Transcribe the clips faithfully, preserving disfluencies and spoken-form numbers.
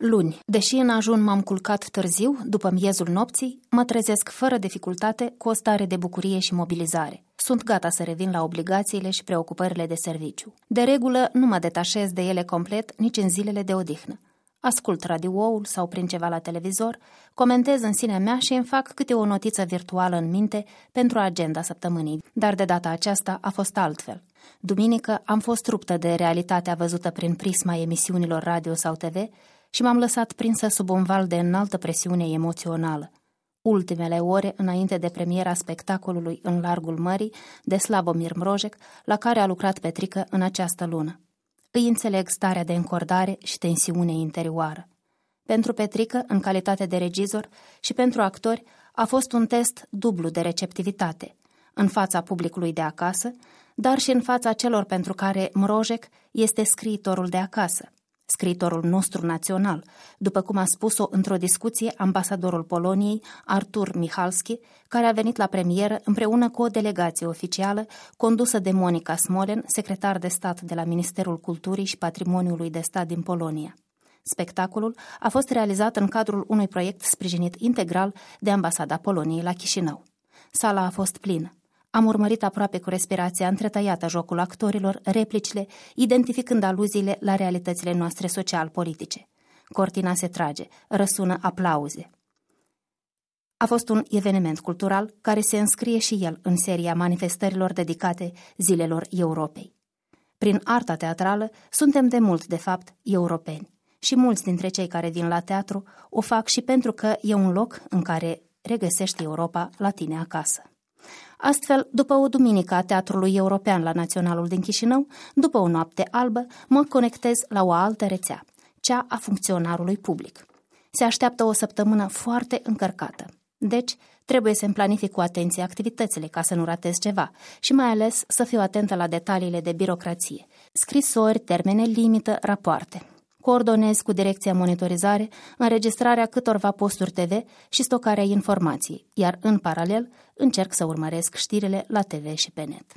Luni, deși în ajun m-am culcat târziu, după miezul nopții, mă trezesc fără dificultate cu o stare de bucurie și mobilizare. Sunt gata să revin la obligațiile și preocupările de serviciu. De regulă, nu mă detașez de ele complet nici în zilele de odihnă. Ascult radioul sau prin ceva la televizor, comentez în sinea mea și îmi fac câte o notiță virtuală în minte pentru agenda săptămânii. Dar de data aceasta a fost altfel. Duminică am fost ruptă de realitatea văzută prin prisma emisiunilor radio sau T V și m-am lăsat prinsă sub un val de înaltă presiune emoțională. Ultimele ore înainte de premiera spectacolului În largul mării de Slavomir Mrozek, la care a lucrat Petrică în această lună. Îi înțeleg starea de încordare și tensiune interioară. Pentru Petrică, în calitate de regizor, și pentru actori, a fost un test dublu de receptivitate, în fața publicului de acasă, dar și în fața celor pentru care Mrozek este scriitorul de acasă, scriitorul nostru național, după cum a spus-o într-o discuție ambasadorul Poloniei, Artur Michalski, care a venit la premieră împreună cu o delegație oficială condusă de Monica Smolen, secretar de stat de la Ministerul Culturii și Patrimoniului de Stat din Polonia. Spectacolul a fost realizat în cadrul unui proiect sprijinit integral de Ambasada Poloniei la Chișinău. Sala a fost plină. Am urmărit aproape cu respirația întretăiată jocul actorilor, replicile, identificând aluziile la realitățile noastre social-politice. Cortina se trage, răsună aplauze. A fost un eveniment cultural care se înscrie și el în seria manifestărilor dedicate Zilelor Europei. Prin arta teatrală suntem de mult, de fapt, europeni și mulți dintre cei care vin la teatru o fac și pentru că e un loc în care regăsești Europa la tine acasă. Astfel, după o duminică a Teatrului European la Naționalul din Chișinău, după o noapte albă, mă conectez la o altă rețea, cea a funcționarului public. Se așteaptă o săptămână foarte încărcată. Deci, trebuie să-mi planific cu atenție activitățile ca să nu ratez ceva și mai ales să fiu atentă la detaliile de birocrație, scrisori, termene limită, rapoarte. Coordonez cu direcția monitorizare înregistrarea câtorva posturi T V și stocarea informației, iar în paralel încerc să urmăresc știrile la T V și pe net.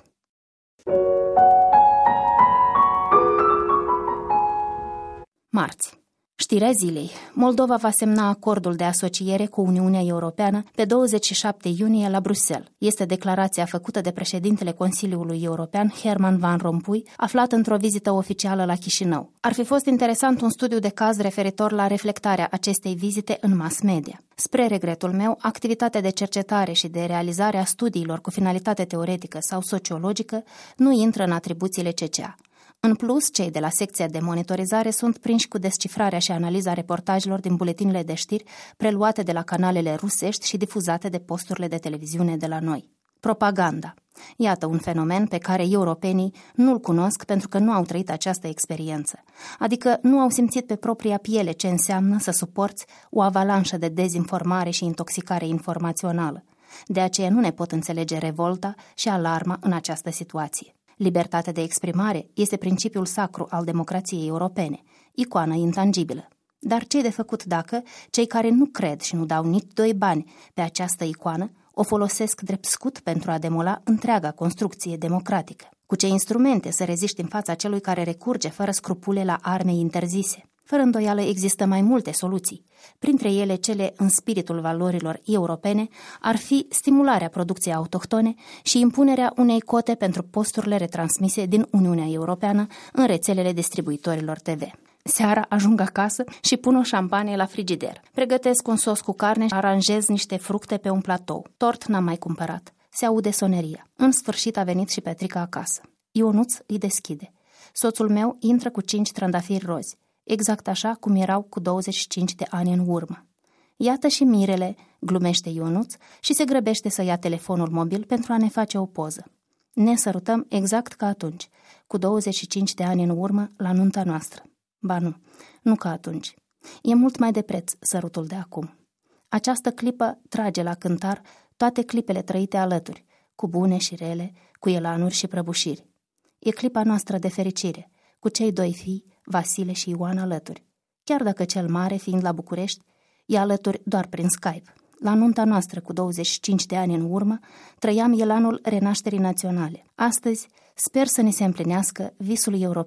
Marți. Știrea zilei. Moldova va semna acordul de asociere cu Uniunea Europeană pe douăzeci și șapte iunie la Bruxelles. Este declarația făcută de președintele Consiliului European, Herman Van Rompuy, aflat într-o vizită oficială la Chișinău. Ar fi fost interesant un studiu de caz referitor la reflectarea acestei vizite în mass media. Spre regretul meu, activitatea de cercetare și de realizare a studiilor cu finalitate teoretică sau sociologică nu intră în atribuțiile C C A. În plus, cei de la secția de monitorizare sunt prinși cu descifrarea și analiza reportajelor din buletinele de știri preluate de la canalele rusești și difuzate de posturile de televiziune de la noi. Propaganda. Iată un fenomen pe care europenii nu-l cunosc pentru că nu au trăit această experiență, adică nu au simțit pe propria piele ce înseamnă să suporți o avalanșă de dezinformare și intoxicare informațională. De aceea nu ne pot înțelege revolta și alarma în această situație. Libertatea de exprimare este principiul sacru al democrației europene, icoană intangibilă. Dar ce-i de făcut dacă cei care nu cred și nu dau nici doi bani pe această icoană o folosesc drept scut pentru a demola întreaga construcție democratică? Cu ce instrumente să reziști în fața celui care recurge fără scrupule la arme interzise? Fără îndoială există mai multe soluții. Printre ele, cele în spiritul valorilor europene, ar fi stimularea producției autohtone și impunerea unei cote pentru posturile retransmise din Uniunea Europeană în rețelele distribuitorilor T V. Seara ajung acasă și pun o șampanie la frigider. Pregătesc un sos cu carne și aranjez niște fructe pe un platou. Tort n-am mai cumpărat. Se aude soneria. În sfârșit a venit și Petrica acasă. Ionuț îi deschide. Soțul meu intră cu cinci trandafiri rozi, exact așa cum erau cu douăzeci și cinci de ani în urmă. Iată și mirele, glumește Ionuț și se grăbește să ia telefonul mobil pentru a ne face o poză. Ne sărutăm exact ca atunci, cu douăzeci și cinci de ani în urmă, la nunta noastră. Ba nu, nu ca atunci. E mult mai de preț sărutul de acum. Această clipă trage la cântar toate clipele trăite alături, cu bune și rele, cu elanuri și prăbușiri. E clipa noastră de fericire, cu cei doi fii, Vasile și Ioan alături. Chiar dacă cel mare, fiind la București, e alături doar prin Skype. La nunta noastră cu douăzeci și cinci de ani în urmă, trăiam elanul renașterii naționale. Astăzi, sper să ni se împlinească visul european.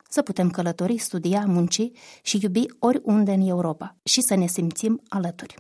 să putem călători, studia, munci și iubi oriunde în Europa și să ne simțim alături.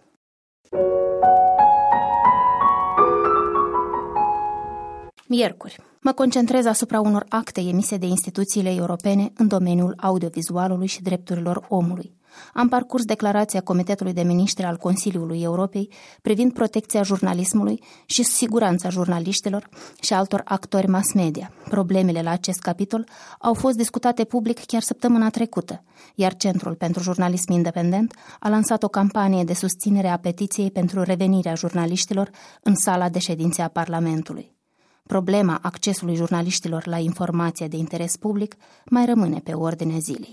Miercuri. Mă concentrez asupra unor acte emise de instituțiile europene în domeniul audiovizualului și drepturilor omului. Am parcurs declarația Comitetului de Miniștri al Consiliului Europei privind protecția jurnalismului și siguranța jurnaliștilor și altor actori mass media. Problemele la acest capitol au fost discutate public chiar săptămâna trecută, iar Centrul pentru Jurnalism Independent a lansat o campanie de susținere a petiției pentru revenirea jurnaliștilor în sala de ședințe a Parlamentului. Problema accesului jurnaliștilor la informația de interes public mai rămâne pe ordinea zilei.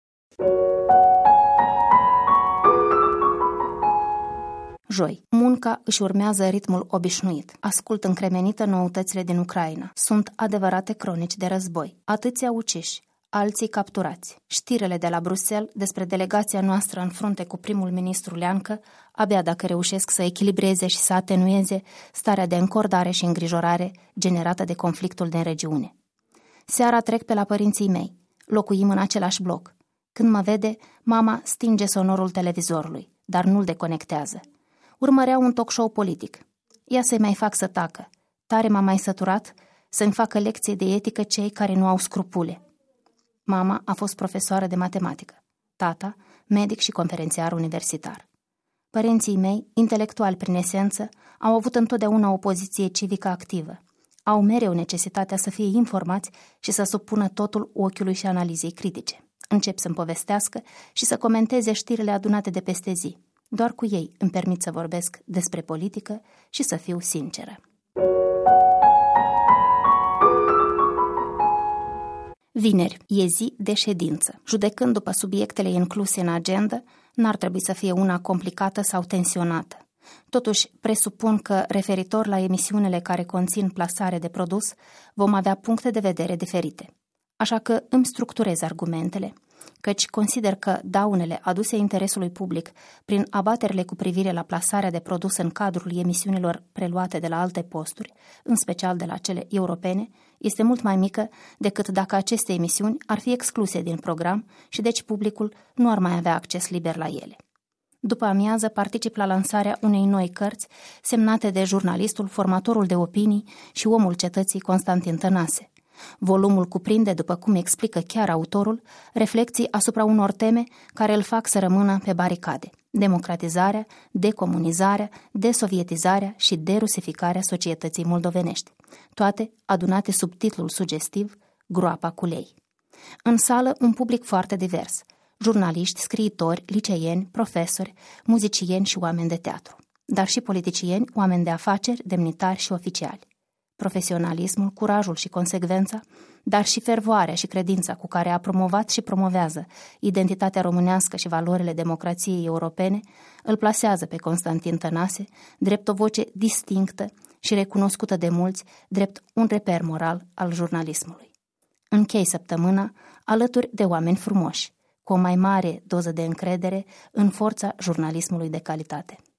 Joi. Munca își urmează ritmul obișnuit. Ascult încremenită noutățile din Ucraina. Sunt adevărate cronici de război. Atâția uciși, alții capturați. Știrile de la Bruxelles despre delegația noastră în frunte cu primul ministru Leancă, abia dacă reușesc să echilibreze și să atenueze starea de încordare și îngrijorare generată de conflictul din regiune. Seara trec pe la părinții mei. Locuim în același bloc. Când mă vede, mama stinge sonorul televizorului, dar nu-l deconectează. Urmărea un talk show politic. Ia să-i mai fac să tacă. Tare m-a mai săturat să-mi facă lecții de etică cei care nu au scrupule. Mama a fost profesoară de matematică. Tata, medic și conferențiar universitar. Părinții mei, intelectuali prin esență, au avut întotdeauna o poziție civică activă. Au mereu necesitatea să fie informați și să supună totul ochiului și analizei critice. Încep să-mi povestească și să comenteze știrile adunate de peste zi. Doar cu ei îmi permit să vorbesc despre politică și să fiu sinceră. Vineri, e zi de ședință. Judecând după subiectele incluse în agenda, n-ar trebui să fie una complicată sau tensionată. Totuși, presupun că, referitor la emisiunile care conțin plasare de produs, vom avea puncte de vedere diferite. Așa că îmi structurez argumentele, căci consider că daunele aduse interesului public prin abaterile cu privire la plasarea de produs în cadrul emisiunilor preluate de la alte posturi, în special de la cele europene, este mult mai mică decât dacă aceste emisiuni ar fi excluse din program și deci publicul nu ar mai avea acces liber la ele. După amiază particip la lansarea unei noi cărți semnate de jurnalistul, formatorul de opinii și omul cetății Constantin Tănase. Volumul cuprinde, după cum explică chiar autorul, reflecții asupra unor teme care îl fac să rămână pe baricade: democratizarea, decomunizarea, desovietizarea și derusificarea societății moldovenești, toate adunate sub titlul sugestiv Groapa cu lei. În sală un public foarte divers: jurnaliști, scriitori, liceieni, profesori, muzicieni și oameni de teatru, dar și politicieni, oameni de afaceri, demnitari și oficiali. Profesionalismul, curajul și consecvența, dar și fervoarea și credința cu care a promovat și promovează identitatea românească și valorile democrației europene, îl plasează pe Constantin Tănase drept o voce distinctă și recunoscută de mulți drept un reper moral al jurnalismului. Închei săptămâna alături de oameni frumoși, cu o mai mare doză de încredere în forța jurnalismului de calitate.